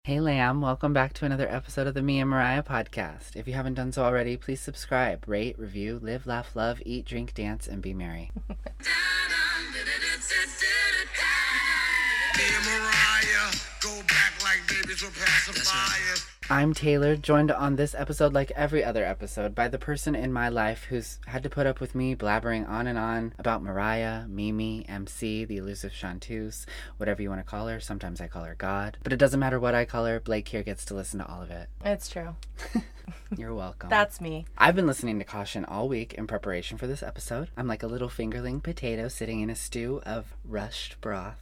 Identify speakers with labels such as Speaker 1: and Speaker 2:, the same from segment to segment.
Speaker 1: Hey Lamb, welcome back to another episode of the Me and Mariah podcast. If you haven't done so already, please subscribe, rate, review, live, laugh, love, eat, drink, dance, and be merry.
Speaker 2: Me and Mariah go back like babies with pacifiers.
Speaker 1: I'm Taylor, joined on this episode, like every other episode, by the person in my life who's had to put up with me blabbering on and on about Mariah, Mimi, MC, the elusive Chanteuse, whatever you want to call her. Sometimes I call her God. But it doesn't matter what I call her, Blake here gets to listen to all of it.
Speaker 3: It's true.
Speaker 1: You're welcome.
Speaker 3: That's me.
Speaker 1: I've been listening to Caution all week in preparation for this episode. I'm like a little fingerling potato sitting in a stew of rushed broth.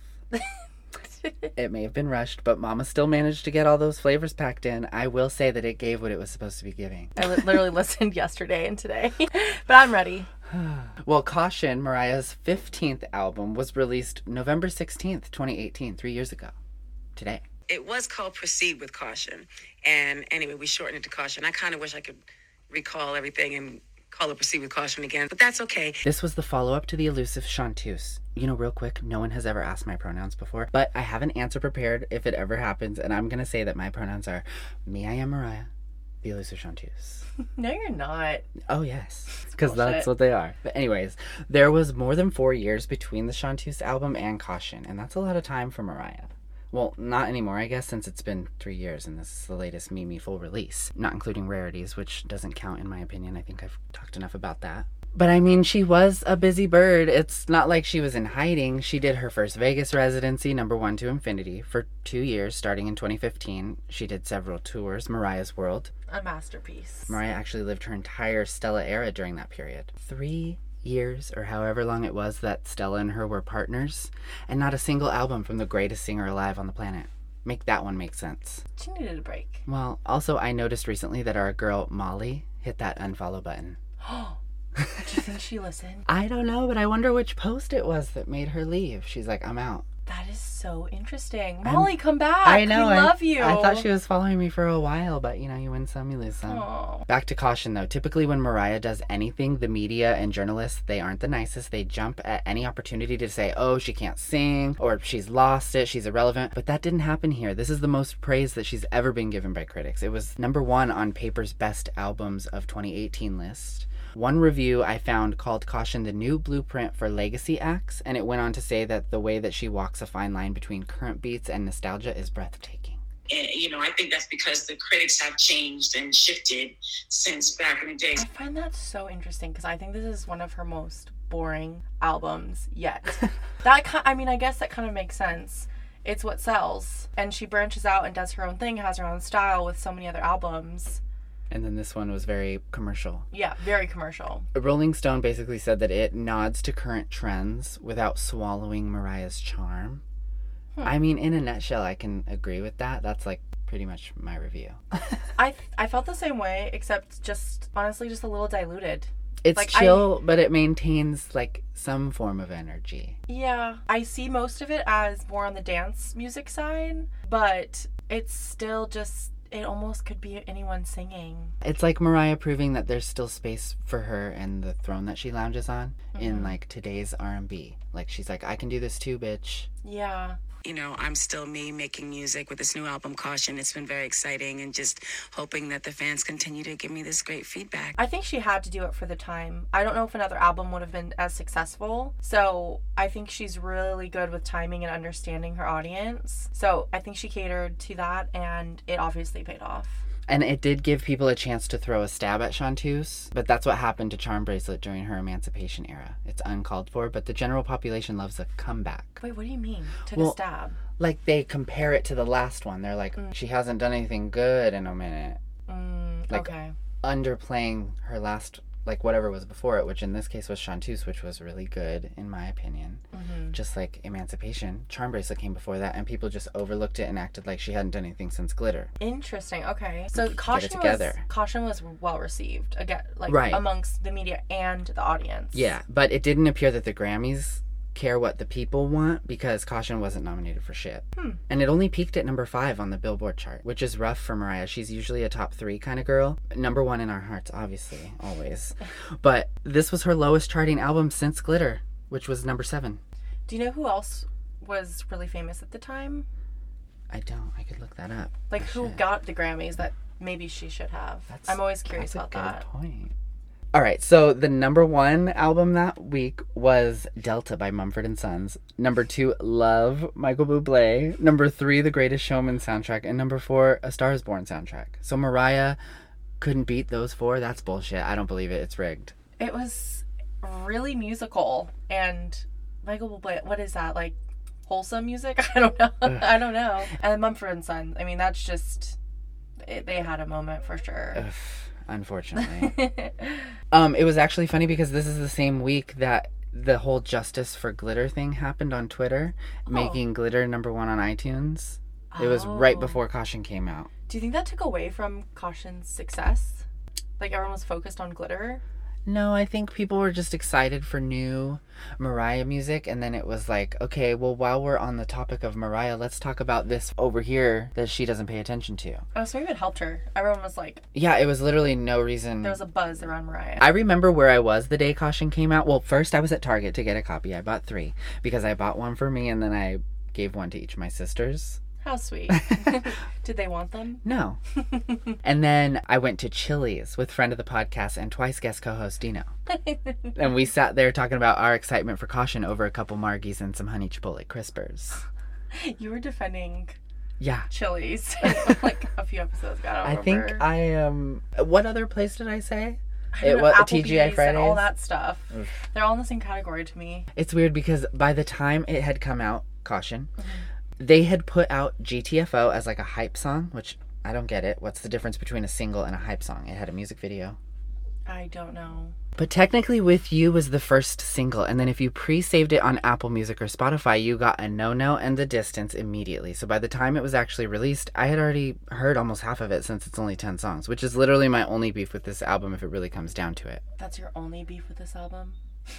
Speaker 1: It may have been rushed, but Mama still managed to get all those flavors packed in. I will say that it gave what it was supposed to be giving.
Speaker 3: I literally listened yesterday and today, but I'm ready.
Speaker 1: Well, Caution, Mariah's 15th album, was released November 16th, 2018, 3 years ago. Today.
Speaker 4: It was called Proceed with Caution. And anyway, we shortened it to Caution. I kind of wish I could recall everything and call it Proceed with Caution again, but that's okay.
Speaker 1: This was the follow-up to the elusive Chanteuse. You know, real quick, no one has ever asked my pronouns before, but I have an answer prepared if it ever happens, and I'm going to say that my pronouns are me, I am Mariah, the elusive Chanteuse.
Speaker 3: No, you're not.
Speaker 1: Oh, yes, because
Speaker 3: Bullshit.
Speaker 1: that's what they are. But anyways, there was more than 4 years between the Chanteuse album and Caution, and that's a lot of time for Mariah. Well, not anymore, I guess, since it's been 3 years and this is the latest Mimi full release. Not including Rarities, which doesn't count in my opinion. I think I've talked enough about that. But I mean, she was a busy bird. It's not like she was in hiding. She did her first Vegas residency, number 1 to Infinity, for 2 years, starting in 2015. She did several tours, Mariah's World.
Speaker 3: A masterpiece.
Speaker 1: Mariah actually lived her entire Stella era during that period. 3 years, or however long it was that Stella and her were partners, and not a single album from the greatest singer alive on the planet. Make that one make sense.
Speaker 3: She needed a break.
Speaker 1: Well, also I noticed recently that our girl Molly hit that unfollow button.
Speaker 3: Do you think she listened?
Speaker 1: I don't know, but I wonder which post it was that made her leave. She's like, I'm out.
Speaker 3: That is so interesting. Molly, come back.
Speaker 1: I know.
Speaker 3: We love you.
Speaker 1: I thought she was following me for a while, but you win some, you lose some.
Speaker 3: Aww.
Speaker 1: Back to Caution, though. Typically when Mariah does anything, the media and journalists, they aren't the nicest. They jump at any opportunity to say, oh, she can't sing, or she's lost it, she's irrelevant. But that didn't happen here. This is the most praise that she's ever been given by critics. It was number 1 on Paper's Best Albums of 2018 list. One review I found called Caution the new blueprint for legacy acts, and it went on to say that the way that she walks a fine line between current beats and nostalgia is breathtaking.
Speaker 4: And, I think that's because the critics have changed and shifted since back in the day.
Speaker 3: I find that so interesting because I think this is one of her most boring albums yet. I guess that kind of makes sense. It's what sells. And she branches out and does her own thing, has her own style with so many other albums.
Speaker 1: And then this one was very commercial.
Speaker 3: Yeah, very commercial.
Speaker 1: Rolling Stone basically said that it nods to current trends without swallowing Mariah's charm. I mean, in a nutshell, I can agree with that. That's like pretty much my review.
Speaker 3: I felt the same way, except honestly just a little diluted.
Speaker 1: It's
Speaker 3: like,
Speaker 1: chill, but it maintains like some form of energy.
Speaker 3: Yeah, I see most of it as more on the dance music side, but it's still just... It almost could be anyone singing.
Speaker 1: It's like Mariah proving that there's still space for her and the throne that she lounges on in like today's R&B. Like she's like, I can do this too, bitch.
Speaker 3: Yeah.
Speaker 4: I'm still me making music with this new album, Caution. It's been very exciting and just hoping that the fans continue to give me this great feedback.
Speaker 3: I think she had to do it for the time. I don't know if another album would have been as successful. So I think she's really good with timing and understanding her audience. So I think she catered to that and it obviously paid off.
Speaker 1: And it did give people a chance to throw a stab at Chanteuse, but that's what happened to Charm Bracelet during her emancipation era. It's uncalled for, but the general population loves a comeback.
Speaker 3: Wait, what do you mean? Took a stab?
Speaker 1: Like they compare it to the last one. They're like, she hasn't done anything good in a minute.
Speaker 3: Okay.
Speaker 1: Underplaying her last, like whatever was before it, which in this case was Chanteuse, which was really good in my opinion. Just like Emancipation, Charm Bracelet came before that, and people just overlooked it and acted like she hadn't done anything since Glitter.
Speaker 3: Interesting. Okay, so Caution was well received again, like
Speaker 1: right.
Speaker 3: amongst the media and the audience.
Speaker 1: Yeah, but it didn't appear that the Grammys care what the people want because Caution wasn't nominated for shit. And it only peaked at number 5 on the Billboard chart, which is rough for Mariah. She's usually a top 3 kind of girl. Number 1 in our hearts, obviously, always. But this was her lowest charting album since Glitter, which was number 7.
Speaker 3: Do you know who else was really famous at the time?
Speaker 1: I don't. I could look that up.
Speaker 3: Like,
Speaker 1: I
Speaker 3: who
Speaker 1: should.
Speaker 3: got the Grammys that maybe she should have? I'm always curious about
Speaker 1: That's a
Speaker 3: that.
Speaker 1: good point. All right, so the number 1 album that week was Delta by Mumford & Sons. Number 2, Love, Michael Bublé. Number 3, The Greatest Showman soundtrack. And number 4, A Star is Born soundtrack. So Mariah couldn't beat those 4? That's bullshit. I don't believe it. It's rigged.
Speaker 3: It was really musical, and Michael Bublé, what is that, like wholesome music? I don't know. I don't know. And Mumford & Sons, I mean, that's just, they had a moment for sure.
Speaker 1: Ugh, unfortunately. It was actually funny because this is the same week that the whole Justice for Glitter thing happened on Twitter, making Glitter number 1 on iTunes. It was right before Caution came out.
Speaker 3: Do you think that took away from Caution's success? Like, everyone was focused on Glitter?
Speaker 1: No, I think people were just excited for new Mariah music, and then it was like, okay, well, while we're on the topic of Mariah, let's talk about this over here that she doesn't pay attention to.
Speaker 3: Oh, so maybe it helped her. Everyone was like...
Speaker 1: Yeah, it was literally no reason.
Speaker 3: There was a buzz around Mariah.
Speaker 1: I remember where I was the day Caution came out. Well, first I was at Target to get a copy. I bought 3 because I bought one for me, and then I gave one to each of my sisters.
Speaker 3: How sweet. Did they want them?
Speaker 1: No. And then I went to Chili's with friend of the podcast and twice guest co-host Dino. And we sat there talking about our excitement for Caution over a couple Margies and some honey chipotle crispers.
Speaker 3: You were defending
Speaker 1: Yeah.
Speaker 3: Chili's like a few episodes ago. I
Speaker 1: I
Speaker 3: don't
Speaker 1: think
Speaker 3: remember.
Speaker 1: I am... What other place did I say?
Speaker 3: I don't know,
Speaker 1: was
Speaker 3: Applebee's
Speaker 1: TGI Fridays.
Speaker 3: and all that stuff. They're all in the same category to me.
Speaker 1: It's weird because by the time it had come out, Caution, they had put out GTFO as like a hype song, which I don't get it. What's the difference between a single and a hype song? It had a music video.
Speaker 3: I don't know.
Speaker 1: But technically With You was the first single, and then if you pre-saved it on Apple Music or Spotify, you got a No-No and The Distance immediately. So by the time it was actually released, I had already heard almost half of it since it's only 10 songs, which is literally my only beef with this album if it really comes down to it.
Speaker 3: That's your only beef with this album?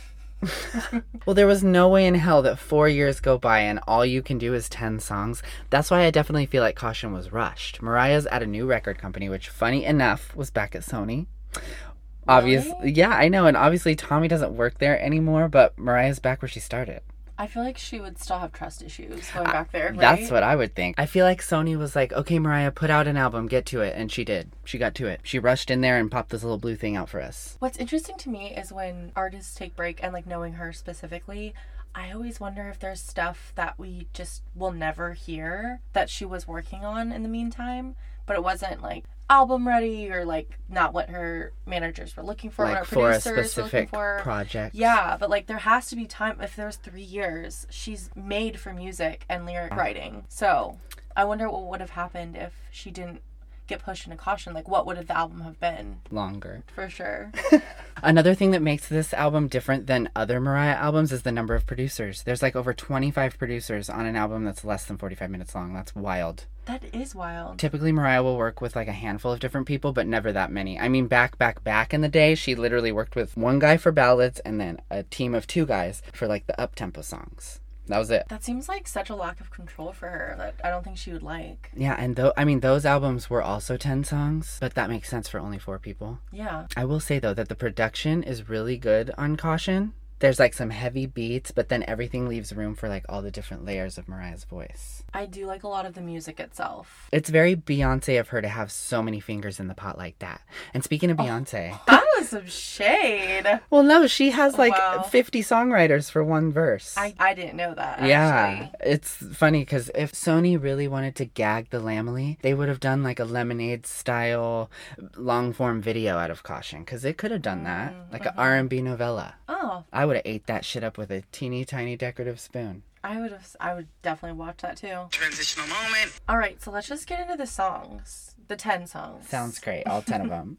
Speaker 1: Well, there was no way in hell that 4 years go by and all you can do is 10 songs. That's why I definitely feel like Caution was rushed. Mariah's at a new record company, which, funny enough, was back at Sony. Obviously,
Speaker 3: Really?
Speaker 1: yeah, I know, and obviously Tommy doesn't work there anymore, but Mariah's back where she started.
Speaker 3: I feel like she would still have trust issues going back there, right?
Speaker 1: That's what I would think. I feel like Sony was like, okay, Mariah, put out an album, get to it. And she did. She got to it. She rushed in there and popped this little blue thing out for us.
Speaker 3: What's interesting to me is when artists take break, and like knowing her specifically, I always wonder if there's stuff that we just will never hear that she was working on in the meantime, but it wasn't like album ready or like not what her managers were looking for, what
Speaker 1: Like
Speaker 3: her
Speaker 1: for a
Speaker 3: producers were looking
Speaker 1: specific
Speaker 3: for.
Speaker 1: project.
Speaker 3: Yeah, but like there has to be time. If there's 3 years, she's made for music and lyric writing. So I wonder what would have happened if she didn't get pushed into Caution. Like, what would the album have been?
Speaker 1: Longer.
Speaker 3: For sure.
Speaker 1: Another thing that makes this album different than other Mariah albums is the number of producers. There's like over 25 producers on an album that's less than 45 minutes long. That's wild.
Speaker 3: That is wild.
Speaker 1: Typically, Mariah will work with like a handful of different people, but never that many. I mean, back in the day, she literally worked with one guy for ballads and then a team of 2 guys for like the up-tempo songs. That was it.
Speaker 3: That seems like such a lack of control for her that I don't think she would like.
Speaker 1: Yeah, and those albums were also 10 songs, but that makes sense for only 4 people.
Speaker 3: Yeah.
Speaker 1: I will say, though, that the production is really good on Caution. There's like some heavy beats, but then everything leaves room for like all the different layers of Mariah's voice.
Speaker 3: I do like a lot of the music itself.
Speaker 1: It's very Beyonce of her to have so many fingers in the pot like that. And speaking of Beyonce...
Speaker 3: That was some shade.
Speaker 1: Well, no, she has like
Speaker 3: Wow.
Speaker 1: 50 songwriters for one verse.
Speaker 3: I didn't know that, actually.
Speaker 1: Yeah, it's funny because if Sony really wanted to gag the Lamely, they would have done like a Lemonade style long form video out of Caution because it could have done that, like an R&B novella.
Speaker 3: Oh,
Speaker 1: I would have ate that shit up with a teeny tiny decorative spoon.
Speaker 3: I would definitely watch that too.
Speaker 2: Transitional moment.
Speaker 3: All right, so let's just get into the songs. The 10 songs.
Speaker 1: Sounds great, all 10 of them.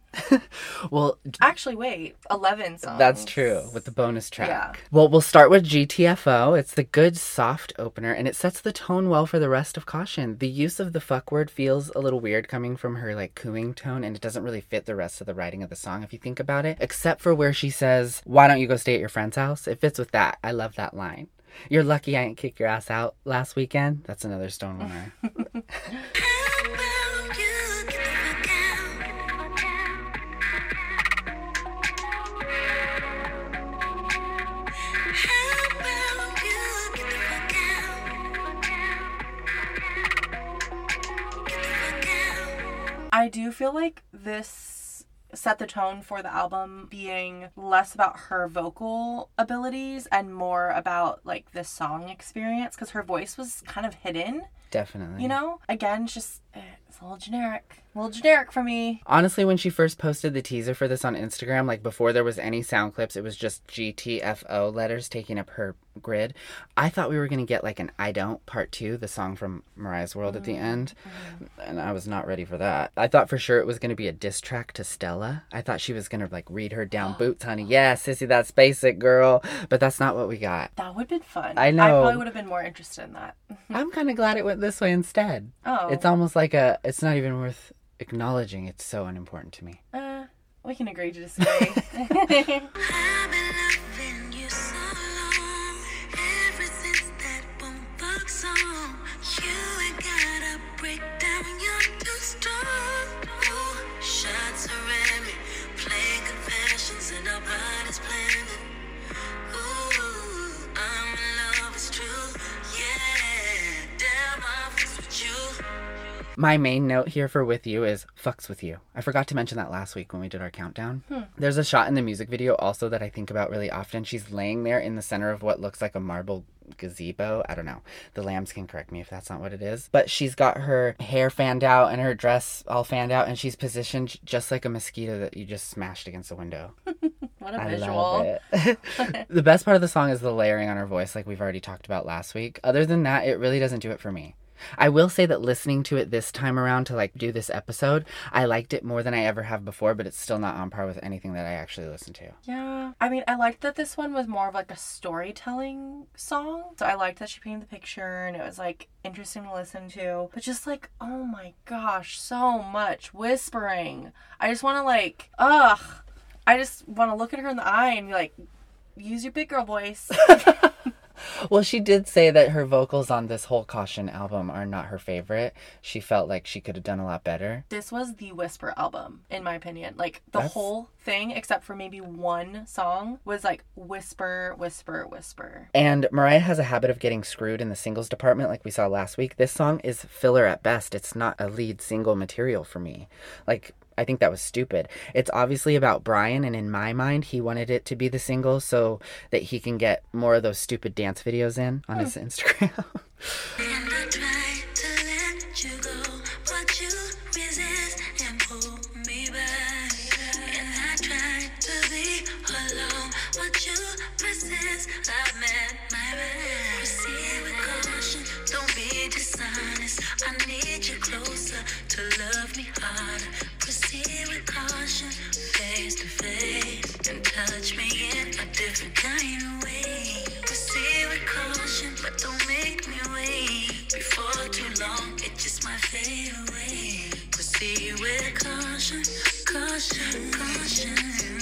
Speaker 1: Well,
Speaker 3: Actually, wait, 11 songs.
Speaker 1: that's true, with the bonus track.
Speaker 3: Yeah.
Speaker 1: Well, we'll start with GTFO. It's the good, soft opener, and it sets the tone well for the rest of Caution. The use of the fuck word feels a little weird coming from her, like, cooing tone, and it doesn't really fit the rest of the writing of the song, if you think about it. Except for where she says, why don't you go stay at your friend's house? It fits with that. I love that line. You're lucky I didn't kick your ass out last weekend. That's another Stonewinner.
Speaker 3: I do feel like this set the tone for the album being less about her vocal abilities and more about like the song experience, because her voice was kind of hidden.
Speaker 1: Definitely.
Speaker 3: You know? Again, just, it's a little generic for me.
Speaker 1: Honestly, when she first posted the teaser for this on Instagram, like before there was any sound clips, it was just GTFO letters taking up her grid. I thought we were going to get like an I Don't Part 2, the song from Mariah's World at the end. And I was not ready for that. I thought for sure it was going to be a diss track to Stella. I thought she was going to like read her down boots, honey. Yeah, sissy, that's basic, girl. But that's not what we got.
Speaker 3: That would have been fun.
Speaker 1: I know.
Speaker 3: I probably would have been more interested in that.
Speaker 1: I'm kind of glad it went this way instead.
Speaker 3: Oh.
Speaker 1: It's almost like it's not even worth acknowledging. It's so unimportant to me.
Speaker 3: We can agree to disagree.
Speaker 2: I've been loving you so long, ever since that boombox song. You ain't gotta break down, you're too strong. Ooh, shots are at me, playing confessions and our bodies planning. Ooh, I'm in love, it's true. Yeah, damn, I fucks with you.
Speaker 1: My main note here for With You is fucks with you. I forgot to mention that last week when we did our countdown. There's a shot in the music video also that I think about really often. She's laying there in the center of what looks like a marble gazebo. I don't know. The lambs can correct me if that's not what it is. But she's got her hair fanned out and her dress all fanned out, and she's positioned just like a mosquito that you just smashed against a window.
Speaker 3: What a
Speaker 1: I
Speaker 3: visual.
Speaker 1: love it. The best part of the song is the layering on her voice, like we've already talked about last week. Other than that, it really doesn't do it for me. I will say that listening to it this time around to like do this episode, I liked it more than I ever have before, but it's still not on par with anything that I actually listen to.
Speaker 3: Yeah. I mean, I liked that this one was more of like a storytelling song. So I liked that she painted the picture and it was like interesting to listen to. But just like, oh my gosh, so much whispering. I just want to like, I just want to look at her in the eye and be like, use your big girl voice.
Speaker 1: Well, she did say that her vocals on this whole Caution album are not her favorite. She felt like she could have done a lot better.
Speaker 3: This was the whisper album, in my opinion. Like, the whole thing, except for maybe one song, was like whisper, whisper, whisper.
Speaker 1: And Mariah has a habit of getting screwed in the singles department like we saw last week. This song is filler at best. It's not a lead single material for me. Like, I think that was stupid. It's obviously about Brian, and in my mind, he wanted it to be the single so that he can get more of those stupid dance videos in on his Instagram.
Speaker 2: And I try to let you go, but you resist and pull me back. And I try to be alone, but you persist. I've met my man. Proceed with caution, don't be dishonest. I need you closer to love me harder. Proceed with caution, face to face, and touch me in a different kind of way. Proceed with caution, but don't make me wait. Before too long, it's just my fade away. Proceed with caution, caution, caution,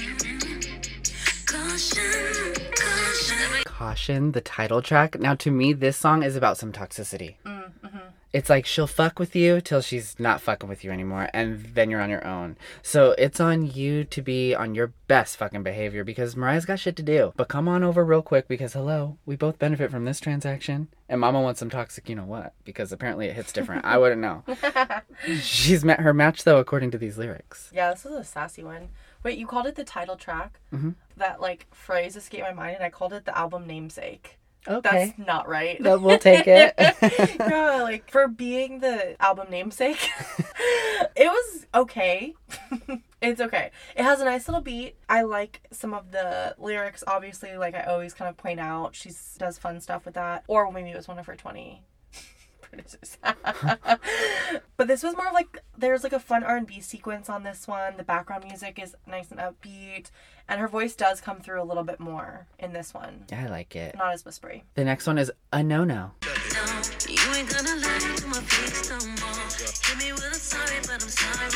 Speaker 2: caution, caution.
Speaker 1: Caution, the title track. Now, to me, this song is about some toxicity. It's like she'll fuck with you till she's not fucking with you anymore, and then you're on your own. So it's on you to be on your best fucking behavior, because Mariah's got shit to do. But come on over real quick, because hello, we both benefit from this transaction. And Mama wants some toxic you know what, because apparently it hits different. I wouldn't know. She's met her match, though, according to these lyrics.
Speaker 3: Yeah, this was a sassy one. Wait, you called it the title track? Mm-hmm. That, like, phrase escaped my mind, and I called it the album namesake.
Speaker 1: Okay.
Speaker 3: That's not right.
Speaker 1: But we'll take it.
Speaker 3: Yeah, like, for being the album namesake, it was okay. It's okay. It has a nice little beat. I like some of the lyrics, obviously, like I always kind of point out. She does fun stuff with that. Or maybe it was one of her 20 producers. But this was more of like, there's like a fun R&B sequence on this one. The background music is nice and upbeat. And her voice does come through a little bit more in this one.
Speaker 1: Yeah, I like it.
Speaker 3: Not as whispery.
Speaker 1: The next one is A No No.
Speaker 2: You ain't gonna lie to my face no more. Hit me with a sorry, but I'm sorry.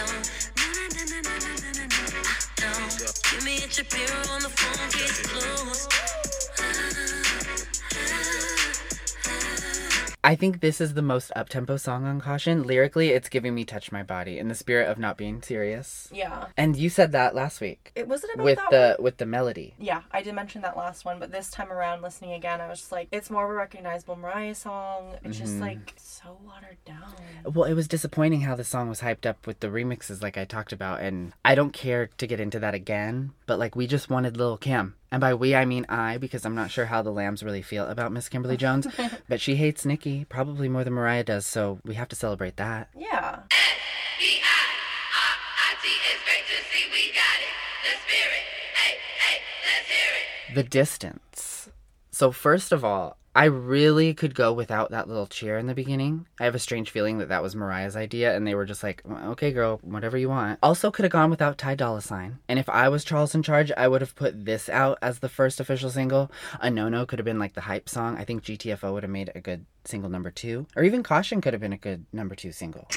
Speaker 2: No. Give me a Shapiro on the phone, case closed.
Speaker 1: I think this is the most up-tempo song on Caution. Lyrically, it's giving me Touch My Body in the spirit of not being serious.
Speaker 3: Yeah.
Speaker 1: And you said that last week.
Speaker 3: Was it about
Speaker 1: with
Speaker 3: that
Speaker 1: with the melody.
Speaker 3: Yeah, I did mention that last one, but this time around, listening again, I was just like, it's more of a recognizable Mariah song. It's just like so watered down.
Speaker 1: Well, it was disappointing how the song was hyped up with the remixes like I talked about, and I don't care to get into that again, but like we just wanted Lil' Kim. And by we, I mean I, because I'm not sure how the Lambs really feel about Miss Kimberly Jones, but she hates Nicki probably more than Mariah does, so we have to celebrate that.
Speaker 3: Yeah.
Speaker 1: The Distance. So first of all, I really could go without that little cheer in the beginning. I have a strange feeling that was Mariah's idea, and they were just like, okay, girl, whatever you want. Also could have gone without Ty Dolla $ign. And if I was Charles in Charge, I would have put this out as the first official single. A No-No could have been like the hype song. I think GTFO would have made a good single number 2. Or even Caution could have been a good number 2 single.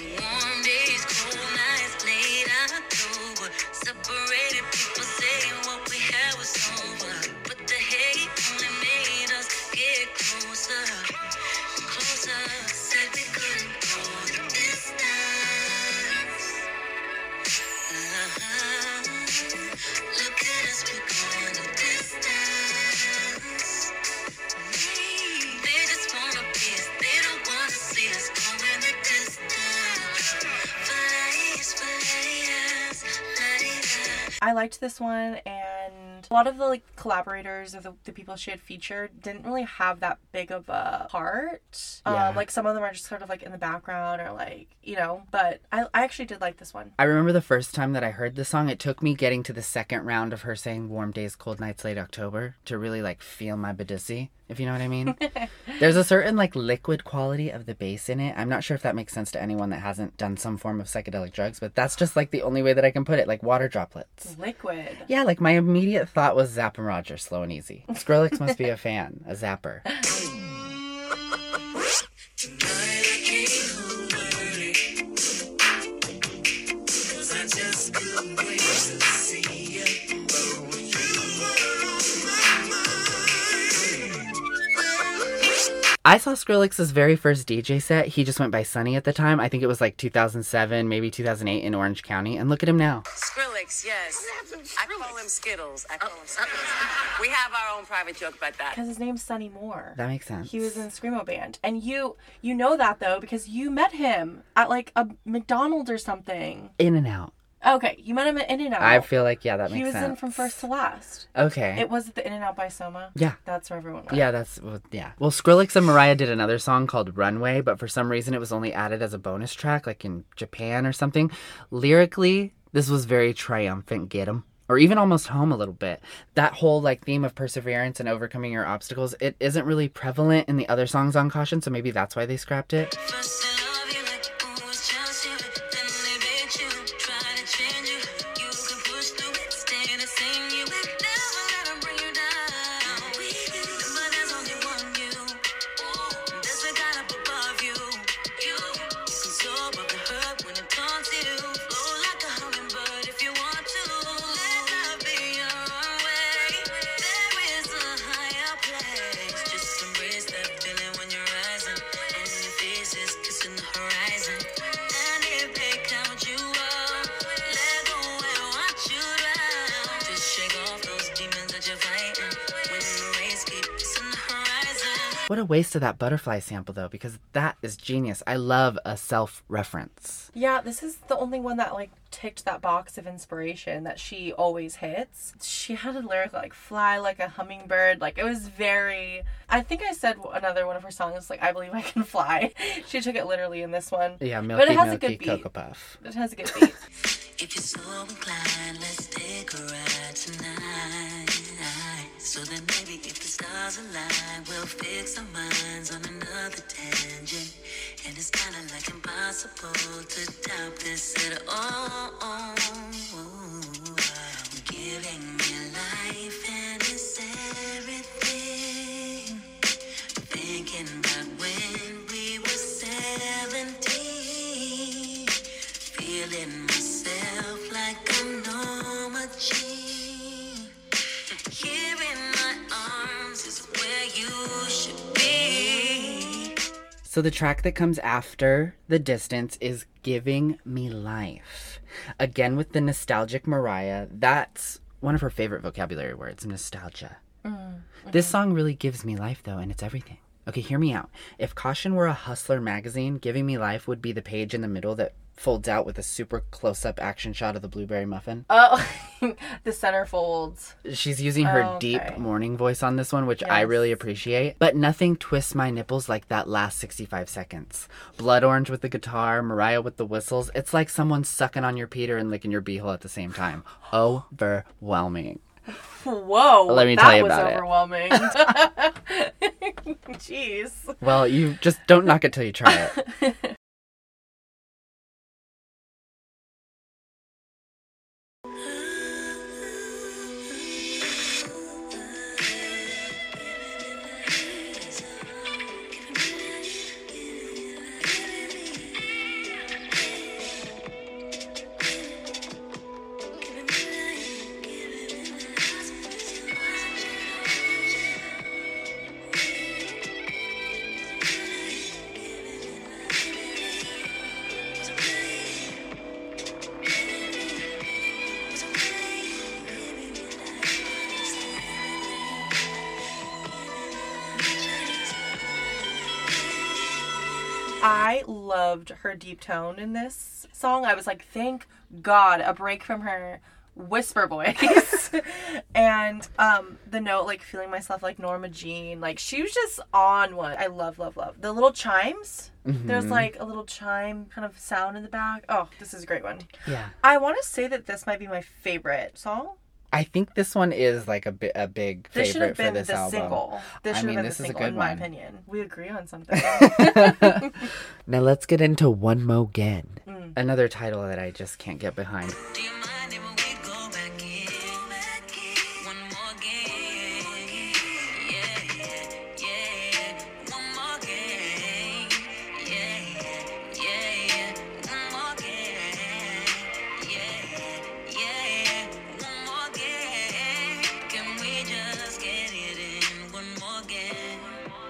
Speaker 3: I liked this one, and a lot of the like collaborators or the people she had featured didn't really have that big of a part.
Speaker 1: Yeah.
Speaker 3: Like some of them are just sort of like in the background or like, you know, but I actually did like this one.
Speaker 1: I remember the first time that I heard this song, it took me getting to the second round of her saying warm days, cold nights, late October to really like feel my Badissi, if you know what I mean. There's a certain like liquid quality of the bass in it. I'm not sure if that makes sense to anyone that hasn't done some form of psychedelic drugs, but that's just like the only way that I can put it, like water droplets.
Speaker 3: Liquid.
Speaker 1: Yeah, like my immediate thought was Zapp and Roger, Slow and Easy. Skrillex must be a fan, a zapper. I saw Skrillex's very first DJ set. He just went by Sunny at the time. I think it was like 2007, maybe 2008 in Orange County. And look at him now.
Speaker 4: Skrillex, yes. I call him Skittles. We have our own private joke about that.
Speaker 3: Because his name's Sonny Moore.
Speaker 1: That makes sense.
Speaker 3: He was in Screamo Band. And you know that, though, because you met him at, like, a McDonald's or something.
Speaker 1: In and Out.
Speaker 3: Okay, you met him at In-N-Out.
Speaker 1: I feel like, yeah, that makes sense.
Speaker 3: He was in From First to Last.
Speaker 1: Okay.
Speaker 3: It was the In-N-Out by Soma.
Speaker 1: Yeah.
Speaker 3: That's where everyone went.
Speaker 1: Yeah, yeah. Well, Skrillex and Mariah did another song called Runway, but for some reason it was only added as a bonus track, like in Japan or something. Lyrically, this was very triumphant, get 'em. Or even almost home a little bit. That whole like theme of perseverance and overcoming your obstacles, it isn't really prevalent in the other songs on Caution, so maybe that's why they scrapped it. What a waste of that butterfly sample, though, because that is genius. I love a self-reference.
Speaker 3: Yeah, this is the only one that, like, ticked that box of inspiration that she always hits. She had a lyric like, fly like a hummingbird. Like, it was very... I think I said another one of her songs, like, I Believe I Can Fly. She took it literally in this one.
Speaker 1: Yeah,
Speaker 3: but it has
Speaker 1: milky
Speaker 3: a good beat.
Speaker 1: Cocoa Puff.
Speaker 3: It has a good beat.
Speaker 2: If you're so inclined, let's take a ride tonight. So then maybe if the stars align, we'll fix our minds on another tangent. And it's kind of like impossible to doubt this at all. Giving me life and it's everything. Thinking about when we were 17. Feeling myself like I'm no machine. Here in my arms is where you should be.
Speaker 1: So the track that comes after The Distance is Giving Me Life. Again with the nostalgic Mariah. That's one of her favorite vocabulary words, nostalgia. This song really gives me life though, and it's everything. Okay, hear me out. If Caution were a Hustler magazine, Giving Me Life would be the page in the middle that folds out with a super close-up action shot of the blueberry muffin.
Speaker 3: Oh, the center folds.
Speaker 1: She's using her
Speaker 3: Okay.
Speaker 1: deep morning voice on this one, which I
Speaker 3: Yes.
Speaker 1: really appreciate. But nothing twists my nipples like that last 65 seconds. Blood Orange with the guitar, Mariah with the whistles. It's like someone sucking on your Peter and licking your beehole at the same time. Overwhelming.
Speaker 3: Whoa.
Speaker 1: Let me tell you about
Speaker 3: that
Speaker 1: it.
Speaker 3: was overwhelming. Jeez.
Speaker 1: Well, you just don't knock it till you try it.
Speaker 3: I loved her deep tone in this song. I was like, thank God, a break from her whisper voice. And the note, like, feeling myself like Norma Jean. Like, she was just on one. I love, love, love. The little chimes. There's like a little chime kind of sound in the back. Oh, this is a great one.
Speaker 1: Yeah.
Speaker 3: I want to say that this might be my favorite song.
Speaker 1: I think this one is like a big
Speaker 3: This should have
Speaker 1: favorite for
Speaker 3: been
Speaker 1: this
Speaker 3: the
Speaker 1: album.
Speaker 3: single. This
Speaker 1: I
Speaker 3: should
Speaker 1: mean,
Speaker 3: have been
Speaker 1: this
Speaker 3: the
Speaker 1: is a
Speaker 3: single,
Speaker 1: good
Speaker 3: in my
Speaker 1: one.
Speaker 3: opinion. We agree on something.
Speaker 1: Now let's get into One Mo Again. Another title that I just can't get behind.
Speaker 2: Do you mind if we go back in? One more game. Yeah. One more game. Yeah. One more game. Yeah. One more game. Can we just get it in? One more game.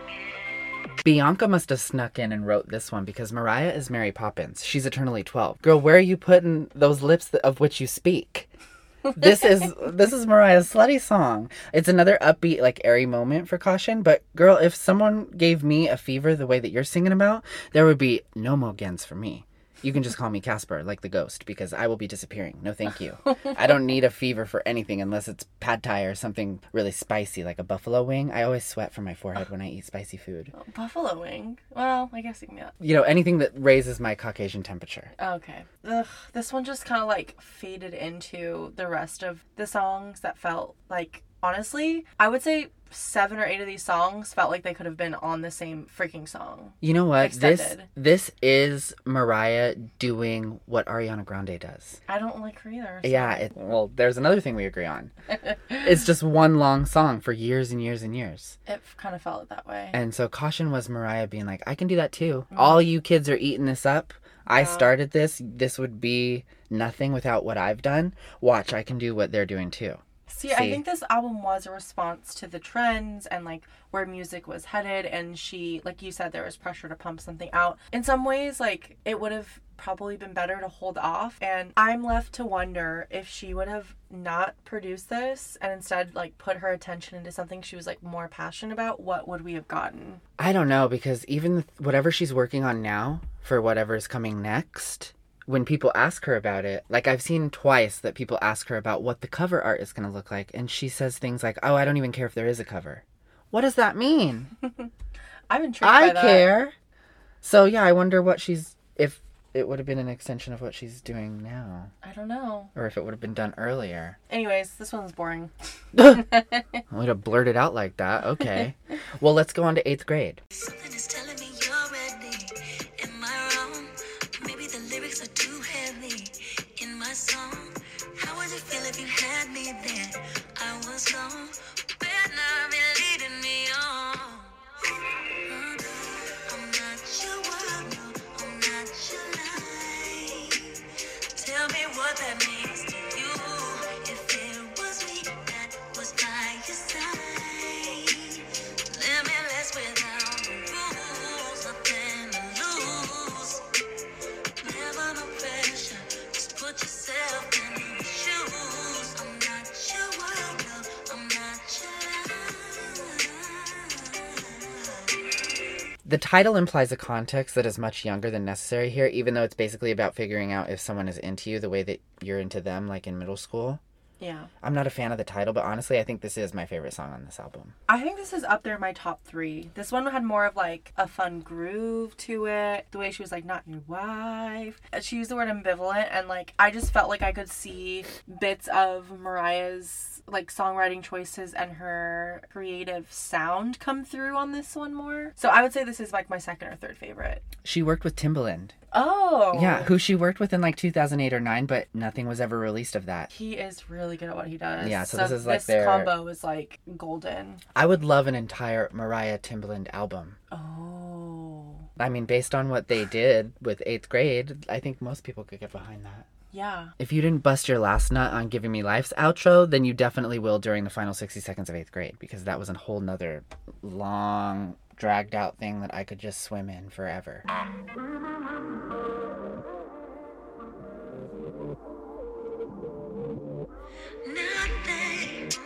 Speaker 1: Bianca must have snuck in and wrote this one because Mariah is Mary Poppins. She's eternally 12. Girl, where are you putting those lips of which you speak? This is Mariah's slutty song. It's another upbeat, like, airy moment for Caution. But girl, if someone gave me a fever the way that you're singing about, there would be no more gens for me. You can just call me Casper, like the ghost, because I will be disappearing. No, thank you. I don't need a fever for anything unless it's pad thai or something really spicy, like a buffalo wing. I always sweat from my forehead when I eat spicy food.
Speaker 3: Buffalo wing. Well, I guess you can be that.
Speaker 1: You know, anything that raises my Caucasian temperature.
Speaker 3: Okay. Ugh, this one just kind of like faded into the rest of the songs that felt like, honestly, I would say 7 or 8 of these songs felt like they could have been on the same freaking song.
Speaker 1: You know what?
Speaker 3: Extended.
Speaker 1: This is Mariah doing what Ariana Grande does.
Speaker 3: I don't like her either. So.
Speaker 1: Yeah, well, there's another thing we agree on. It's just one long song for years and years and years.
Speaker 3: It kind of felt that way.
Speaker 1: And so Caution was Mariah being like, I can do that too. All you kids are eating this up. I started this. This would be nothing without what I've done. Watch, I can do what they're doing too.
Speaker 3: See, I think this album was a response to the trends and like where music was headed, and she, like you said, there was pressure to pump something out. In some ways, like, it would have probably been better to hold off, and I'm left to wonder if she would have not produced this and instead like put her attention into something she was like more passionate about, what would we have gotten?
Speaker 1: I don't know, because even whatever she's working on now for whatever's coming next, when people ask her about it, like I've seen twice that people ask her about what the cover art is going to look like, and she says things like, oh, I don't even care if there is a cover. What does that mean?
Speaker 3: I'm intrigued by
Speaker 1: I
Speaker 3: that.
Speaker 1: care. So yeah, I wonder if it would have been an extension of what she's doing now,
Speaker 3: I don't know.
Speaker 1: or if it would have been done earlier.
Speaker 3: Anyways, this one's boring.
Speaker 1: Way to blurt it out like that. Okay. Well, let's go on to 8th grade.
Speaker 2: Something is telling me you're ready. Am I wrong? Maybe the lyrics are too heavy in my song. How would it feel if you had me there? I was gone. Where now been leading me on? I'm not your world, no, I'm not your life. Tell me what that means to you. If it was me that was by your side, limitless without the rules, nothing
Speaker 1: The title implies a context that is much younger than necessary here, even though it's basically about figuring out if someone is into you the way that you're into them, like in middle school.
Speaker 3: Yeah.
Speaker 1: I'm not a fan of the title, but honestly, I think this is my favorite song on this album.
Speaker 3: I think this is up there in my top 3. This one had more of like a fun groove to it. The way she was like, not your wife. She used the word ambivalent, and like I just felt like I could see bits of Mariah's like songwriting choices and her creative sound come through on this one more. So I would say this is like my second or third favorite.
Speaker 1: She worked with Timbaland.
Speaker 3: Oh.
Speaker 1: Yeah, who she worked with in like 2008 or 9, but nothing was ever released of that.
Speaker 3: He is really good at what he does.
Speaker 1: Yeah, so this is like
Speaker 3: this combo is like golden.
Speaker 1: I would love an entire Mariah Timbaland album.
Speaker 3: Oh.
Speaker 1: I mean, based on what they did with 8th grade, I think most people could get behind that.
Speaker 3: Yeah.
Speaker 1: If you didn't bust your last nut on Giving Me Life's outro, then you definitely will during the final 60 seconds of 8th grade, because that was a whole nother long, dragged out thing that I could just swim in forever.
Speaker 2: Nothing.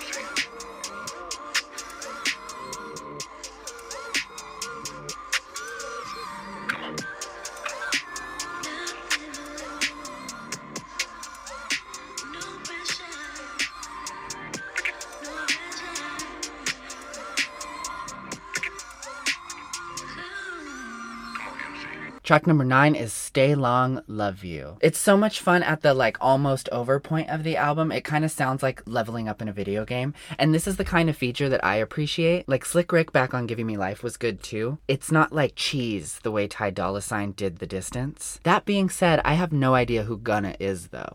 Speaker 2: No pressure. No
Speaker 1: Track number 9 is Stay Long, Love You. It's so much fun at the like almost over point of the album. It kind of sounds like leveling up in a video game. And this is the kind of feature that I appreciate. Like Slick Rick back on Giving Me Life was good too. It's not like cheese the way Ty Dolla $ign did The Distance. That being said, I have no idea who Gunna is though.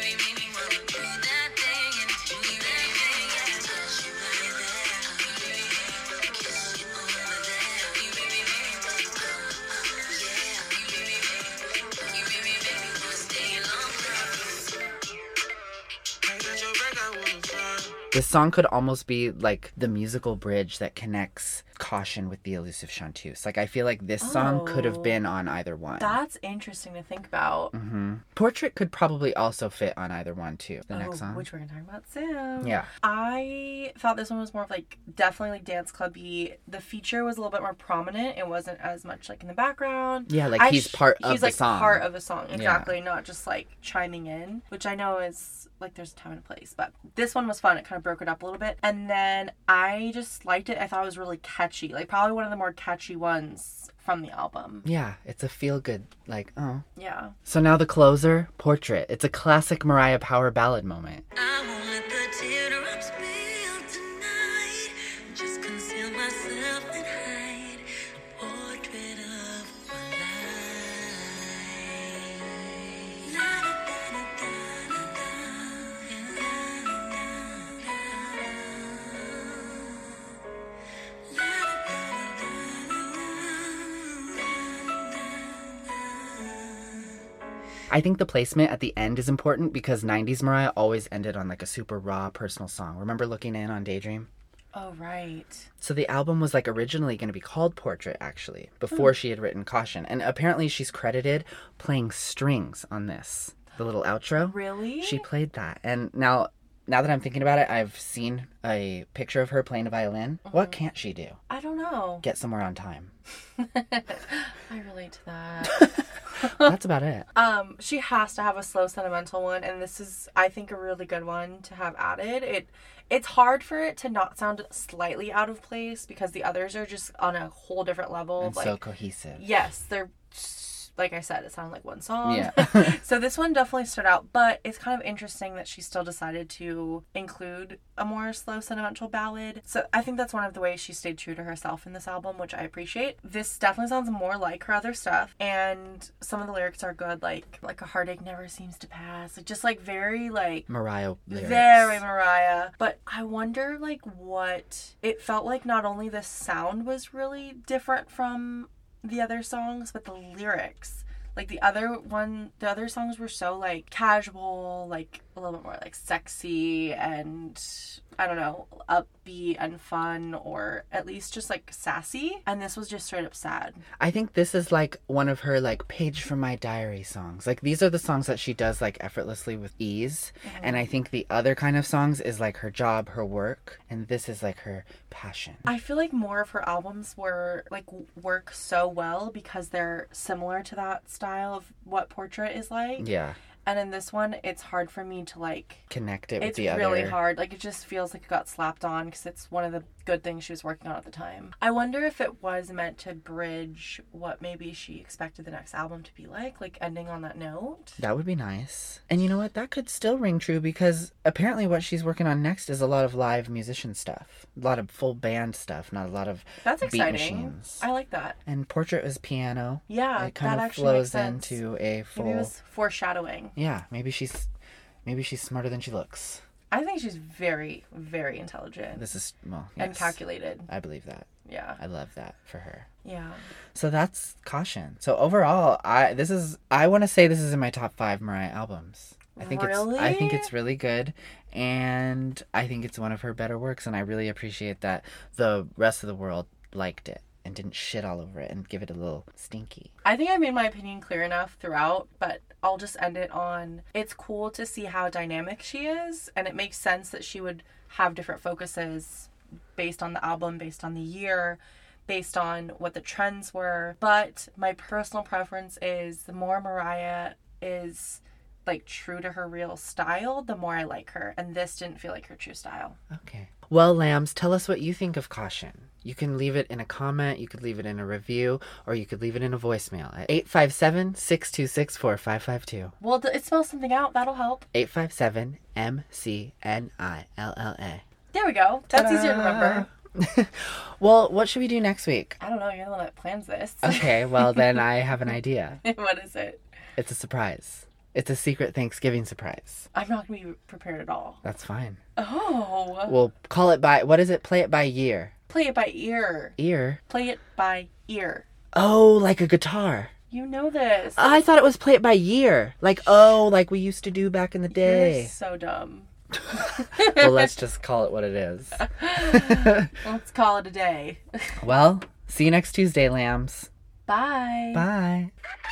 Speaker 1: This song could almost be like the musical bridge that connects Caution with the elusive Chanteuse. Like I feel like this song could have been on either one.
Speaker 3: That's interesting to think about.
Speaker 1: Portrait could probably also fit on either one too. The next song.
Speaker 3: Which we're gonna talk about soon.
Speaker 1: Yeah.
Speaker 3: I thought this one was more of like definitely like dance clubby. The feature was a little bit more prominent. It wasn't as much like in the background.
Speaker 1: Yeah, like he's part of
Speaker 3: he's
Speaker 1: the
Speaker 3: like
Speaker 1: song.
Speaker 3: part of the song, exactly, not just like chiming in, which I know is like there's a time and a place. But this one was fun. It kind of broke it up a little bit, and then I just liked it. I thought it was really catchy, like probably one of the more catchy ones from the album.
Speaker 1: Yeah, it's a feel-good, like, oh.
Speaker 3: Yeah.
Speaker 1: So now the closer, Portrait. It's a classic Mariah power ballad moment.
Speaker 2: I won't let the teardrops spill tonight. Just conceal myself and hide a portrait of my life. La da da da da da da. La da da da
Speaker 1: I think the placement at the end is important because 90s Mariah always ended on like a super raw personal song. Remember Looking In on Daydream?
Speaker 3: Oh, right.
Speaker 1: So the album was like originally going to be called Portrait actually, before she had written Caution. And apparently she's credited playing strings on this. The little outro.
Speaker 3: Really?
Speaker 1: She played that. And now that I'm thinking about it, I've seen a picture of her playing a violin. What can't she do?
Speaker 3: I don't know.
Speaker 1: Get somewhere on time.
Speaker 3: I relate to that.
Speaker 1: That's about it.
Speaker 3: She has to have a slow sentimental one, and this is, I think, a really good one to have added. It's hard for it to not sound slightly out of place because the others are just on a whole different level.
Speaker 1: And
Speaker 3: Like,
Speaker 1: so cohesive.
Speaker 3: yes, they're, like I said, it sounded like one song.
Speaker 1: Yeah.
Speaker 3: So this one definitely stood out, but it's kind of interesting that she still decided to include a more slow sentimental ballad. So I think that's one of the ways she stayed true to herself in this album, which I appreciate. This definitely sounds more like her other stuff, and some of the lyrics are good, like a heartache never seems to pass. Like, just like very like
Speaker 1: Mariah lyrics.
Speaker 3: very Mariah. But I wonder like what it felt like. Not only the sound was really different from the other songs, but the lyrics. Like the other songs were so like casual, like a little bit more like sexy and, I don't know, upbeat and fun, or at least just like sassy. And this was just straight up sad.
Speaker 1: I think this is like one of her like page from my diary songs. Like these are the songs that she does like effortlessly with ease. And I think the other kind of songs is like her job, her work, and this is like her passion.
Speaker 3: I feel like more of her albums were like work so well because they're similar to that style of what Portrait is like.
Speaker 1: Yeah.
Speaker 3: And in this one, it's hard for me to like
Speaker 1: Connect it with
Speaker 3: it's
Speaker 1: the other.
Speaker 3: really hard. Like, it just feels like it got slapped on because it's one of the good things she was working on at the time. I wonder if it was meant to bridge what maybe she expected the next album to be like ending on that note.
Speaker 1: That would be nice. And you know what? That could still ring true because apparently what she's working on next is a lot of live musician stuff. A lot of full band stuff, not a lot of
Speaker 3: That's
Speaker 1: beat
Speaker 3: exciting.
Speaker 1: machines.
Speaker 3: I like that.
Speaker 1: And Portrait was piano.
Speaker 3: Yeah,
Speaker 1: It kind
Speaker 3: that
Speaker 1: of
Speaker 3: actually
Speaker 1: flows
Speaker 3: makes sense.
Speaker 1: into a full...
Speaker 3: Maybe it was foreshadowing.
Speaker 1: Yeah, maybe she's smarter than she looks.
Speaker 3: I think she's very, very intelligent
Speaker 1: This is, well,
Speaker 3: and
Speaker 1: yes.
Speaker 3: calculated.
Speaker 1: I believe that.
Speaker 3: Yeah.
Speaker 1: I love that for her.
Speaker 3: Yeah.
Speaker 1: So that's Caution. So overall, I want to say this is in my top 5 Mariah albums. I think
Speaker 3: Really?
Speaker 1: it's really good, and I think it's one of her better works, and I really appreciate that the rest of the world liked it and didn't shit all over it and give it a little stinky.
Speaker 3: I think I made my opinion clear enough throughout, but I'll just end it on it's cool to see how dynamic she is, and it makes sense that she would have different focuses based on the album, based on the year, based on what the trends were. But my personal preference is the more Mariah is like true to her real style, the more I like her, and this didn't feel like her true style.
Speaker 1: Okay. Well, lambs, tell us what you think of Caution. You can leave it in a comment, you could leave it in a review, or you could leave it in a voicemail at 857-626-4552.
Speaker 3: Well, it spells something out. That'll help.
Speaker 1: 857-MCNILLA.
Speaker 3: There we go. That's easier to remember.
Speaker 1: Well, what should we do next week?
Speaker 3: I don't know. You're the one that plans this.
Speaker 1: Okay, well, then I have an idea.
Speaker 3: What is it?
Speaker 1: It's a surprise. It's a secret Thanksgiving surprise.
Speaker 3: I'm not going to be prepared at all.
Speaker 1: That's fine.
Speaker 3: Oh.
Speaker 1: We'll call it by, what is it? Play it by year.
Speaker 3: Play it by ear.
Speaker 1: Ear?
Speaker 3: Play it by ear.
Speaker 1: Oh, like a guitar.
Speaker 3: You know this.
Speaker 1: I thought it was play it by year. Like, oh, like we used to do back in the
Speaker 3: You're
Speaker 1: day.
Speaker 3: so dumb.
Speaker 1: Well, let's just call it what it is.
Speaker 3: Let's call it a day.
Speaker 1: Well, see you next Tuesday, lambs.
Speaker 3: Bye.
Speaker 1: Bye.